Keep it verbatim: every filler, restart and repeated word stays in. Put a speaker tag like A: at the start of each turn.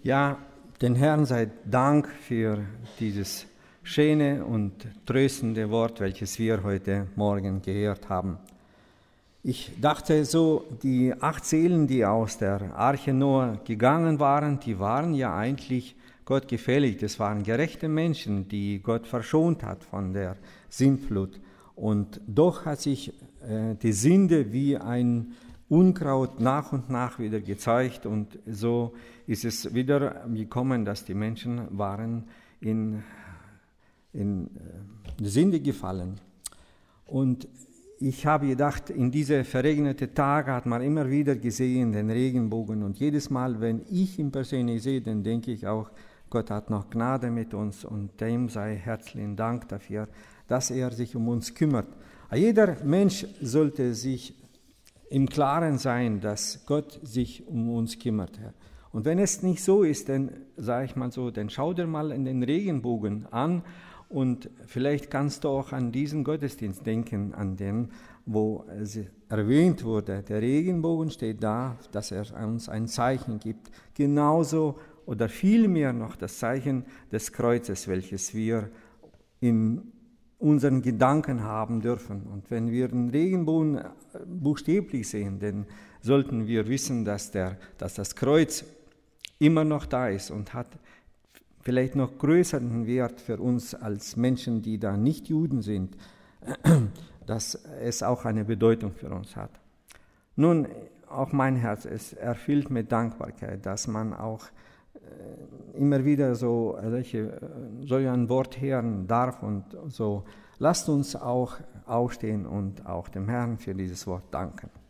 A: Ja, den Herrn sei Dank für dieses schöne und tröstende Wort, welches wir heute Morgen gehört haben. Ich dachte so, die acht Seelen, die aus der Arche Noah gegangen waren, die waren ja eigentlich Gott gefällig. Das waren gerechte Menschen, die Gott verschont hat von der Sintflut. Und doch hat sich äh, die Sünde wie ein Unkraut nach und nach wieder gezeigt, und so ist es wieder gekommen, dass die Menschen waren in, in Sünde gefallen. Und ich habe gedacht, in diese verregneten Tage hat man immer wieder gesehen den Regenbogen, und jedes Mal, wenn ich ihn persönlich sehe, dann denke ich auch, Gott hat noch Gnade mit uns, und dem sei herzlichen Dank dafür, dass er sich um uns kümmert. Jeder Mensch sollte sich im Klaren sein, dass Gott sich um uns kümmert. Und wenn es nicht so ist, dann sage ich mal so, dann schau dir mal in den Regenbogen an, und vielleicht kannst du auch an diesen Gottesdienst denken, an den, wo es erwähnt wurde. Der Regenbogen steht da, dass er uns ein Zeichen gibt. Genauso oder vielmehr noch das Zeichen des Kreuzes, welches wir in unseren Gedanken haben dürfen. Und wenn wir den Regenbogen buchstäblich sehen, dann sollten wir wissen, dass, der, dass das Kreuz immer noch da ist und hat vielleicht noch größeren Wert für uns als Menschen, die da nicht Juden sind, dass es auch eine Bedeutung für uns hat. Nun, auch mein Herz ist erfüllt mit Dankbarkeit, dass man auch immer wieder so solche, so ein Wort hören darf, und so. Lasst uns auch aufstehen und auch dem Herrn für dieses Wort danken.